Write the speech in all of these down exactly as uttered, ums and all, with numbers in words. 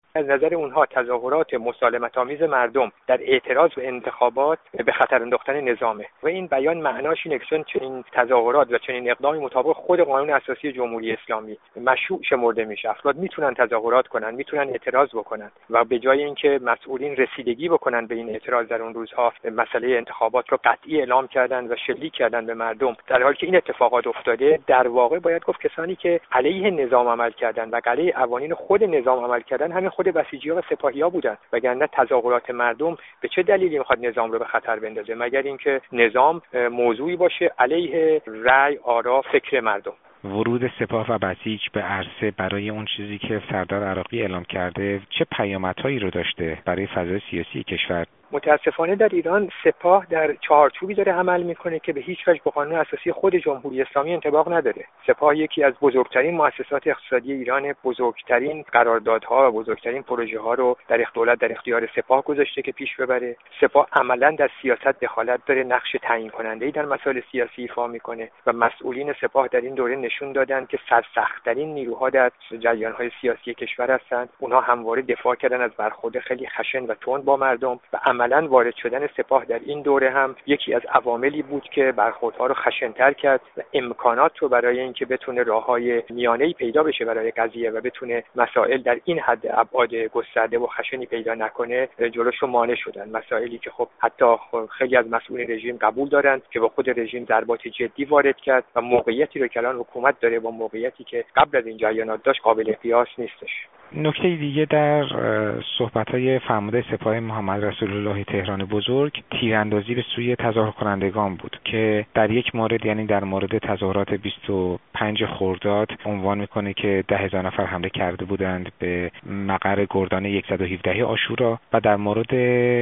از نظر اونها تظاهرات مسالمت‌آمیز مردم در اعتراض به انتخابات به خطر انداختن نظامه و این بیان معناش اینه که چون چنین تظاهرات و چنین اقدامی مطابق خود قانون اساسی جمهوری اسلامی مشروع شمرده میشه، افراد میتونن تظاهرات کنن، میتونن اعتراض بکنن و به جای اینکه مسئولین رسیدگی بکنن به این اعتراض در اون روزها مسئله انتخابات رو قطعی اعلام کردن و شلیک کردن به مردم، در حالی که این اتفاقات افتاده، در واقع باید گفت کسانی که علیه نظام عمل کردن و علیه قوانین خود نظام عمل کردن همین خود بسیجی‌ها و سپاهی‌ها بودن، وگرنه تظاهرات مردم به چه دلیلی میخواد نظام رو به خطر بندازه مگر اینکه نظام موضوعی باشه علیه رأی، آرا، فکر مردم. ورود سپاه و بسیج به عرصه برای اون چیزی که سردار عراقی اعلام کرده چه پیامدهایی رو داشته برای فضای سیاسی کشور؟ متاسفانه در ایران سپاه در چارچوبی داره عمل میکنه که به هیچ وجه با قانون اساسی خود جمهوری اسلامی انطباق نداره. سپاه یکی از بزرگترین مؤسسات اقتصادی ایران، بزرگترین قراردادها و بزرگترین پروژه ها رو در دولت در اختیار سپاه گذاشته که پیش ببره. سپاه عملاً در سیاست دخالت داره، نقش تعیین کننده‌ای در مسائل سیاسی ایفا میکنه و مسئولین سپاه در این دوره نشون دادن که سرسخت‌ترین نیروها در جریان‌های سیاسی کشور هستند. اونها همواره دفاع کردن از برخورد خیلی خشن و تند با مردم و عملاً وارد شدن سپاه در این دوره هم یکی از عواملی بود که برخوردها رو خشن‌تر کرد و امکانات رو برای اینکه بتونه راه‌های میانه‌ای پیدا بشه برای قضیه و بتونه مسائل در این حد ابعاد گسترده و خشنی پیدا نکنه جلوش رو مانع شدن. مسائلی که خب حتی خیلی از مسئولین رژیم قبول دارن که با خود رژیم ضربات جدی وارد کرد و موقعیتی رو که الان حکومت داره با موقعیتی که قبل از این جریانات داشت قابل قیاس نیستش. نکته دیگه در صحبت‌های فرمانده سپاه محمد رسول الله تهران بزرگ تیراندازی به سوی تظاهر کنندگان بود که در یک مورد، یعنی در مورد تظاهرات بیست و پنج خرداد، عنوان میکنه که ده هزار نفر حمله کرده بودند به مقر گردانه صد و هفده عاشورا و در مورد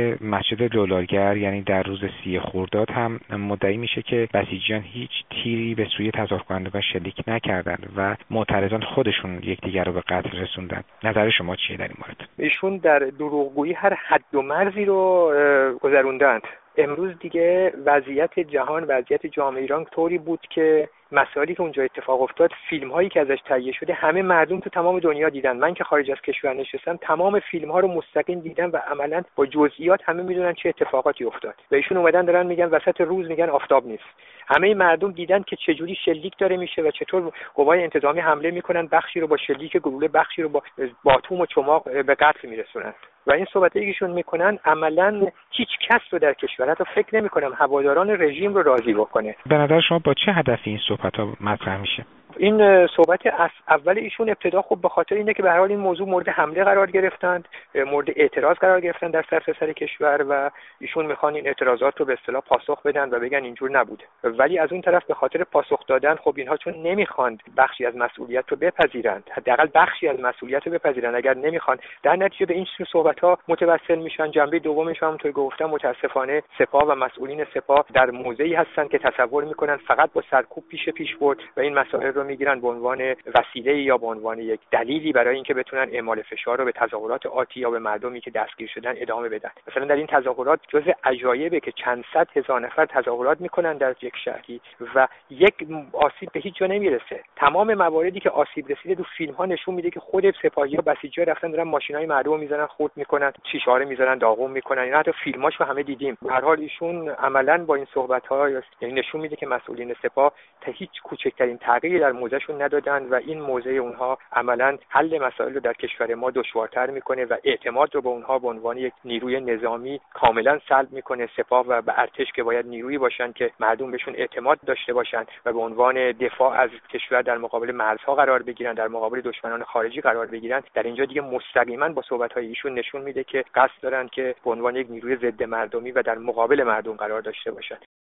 مسجد دلارگر یعنی در روز سی خرداد هم مدعی میشه که بسیجیان هیچ تیری به سوی تظاهر کنندگان شلیک نکردند و معترضان خودشون یکدیگر رو به قتل رسوندند. نظر شما چیه در این مورد؟ ایشون در دروغگویی هر حد و مرزی رو گذروندند. امروز دیگه وضعیت جهان، وضعیت جامعه ایران طوری بود که مسائلی که اونجا اتفاق افتاد، فیلم هایی که ازش تهیه شده همه مردم تو تمام دنیا دیدن. من که خارج از کشور نشستم تمام فیلم ها رو مستقیم دیدم و عملاً با جزئیات همه میدونن چه اتفاقاتی افتاد. و ایشون اومدن دارن میگن وسط روز میگن آفتاب نیست. همه مردم دیدن که چجوری شلیک داره میشه و چطور قوای انتظامی حمله میکنن، بخشی رو با شلیک گلوله، بخشی رو با باتوم و چماق به قتل میرسونن. و این صحبتایی که ایشون میکنن عملاً هیچ کس رو در کشور حتی فکر نمیکنم هواداران رژیم رو راضی بکنه. به نظر شما با چه هدفی این صحبت‌ها مطرح میشه؟ این صحبت اول ایشون ابتدا خب به خاطر اینه که به هر حال این موضوع مورد حمله قرار گرفتند، مورد اعتراض قرار گرفتن در سرتاسر کشور و ایشون میخوان این اعتراضات رو به اصطلاح پاسخ بدن و بگن اینجور نبوده. ولی از اون طرف به خاطر پاسخ دادن خب اینها چون نمیخوان بخشی از مسئولیت رو بپذیرند، حداقل بخشی از مسئولیت رو بپذیرند، اگر نمیخوان در نتیجه به این صحبت‌ها متوسل میشن. جنبه دومش هم طور گفتم متاسفانه سپاه و مسئولین سپاه در موضعی هستن که تصور میکنن فقط با سرکوب پیش پیش برد و این مسائل رو میگیرن به عنوان وسیله یا به عنوان یک دلیلی برای اینکه بتونن اعمال فشار رو به تظاهرات آتی یا به مردمی که دستگیر شدن ادامه بدن. مثلا در این تظاهرات جزء عجایبه که چند صد هزار نفر تظاهرات میکنن در یک شهری و یک آسیب به هیچ جا نمیرسه. تمام مواردی که آسیب رسیده تو فیلم ها نشون میده که خود سپاهی‌ها بسیجی‌ها رفتن دارن ماشینای مردم میزنن، خورد میکنن، شیشه‌ها رو میزنن، داغون میکنن. اینا حتی فیلماشو همه دیدیم. به هر حال ایشون عملاً با این صحبت‌ها یعنی نشون میده که مسئولین سپاه تا هیچ کوچکترین تغییری در موضعشون ندادن و این موضع اونها عملاً حل مسائل رو در کشور ما دشوارتر میکنه و اعتماد رو به اونها به عنوان یک نیروی نظامی کاملاً سلب میکنه. سپاه و به ارتش که باید نیرویی باشن که مردم بهشون اعتماد داشته باشن و به عنوان دفاع از کشور در مقابل مرزها قرار بگیرن، در مقابل دشمنان خارجی قرار بگیرن، در اینجا دیگه مستقیما با صحبت‌های ایشون نشون میده که قصد دارن که به عنوان یک نیروی ضد مردمی و در مقابل مردم قرار داشته باشن.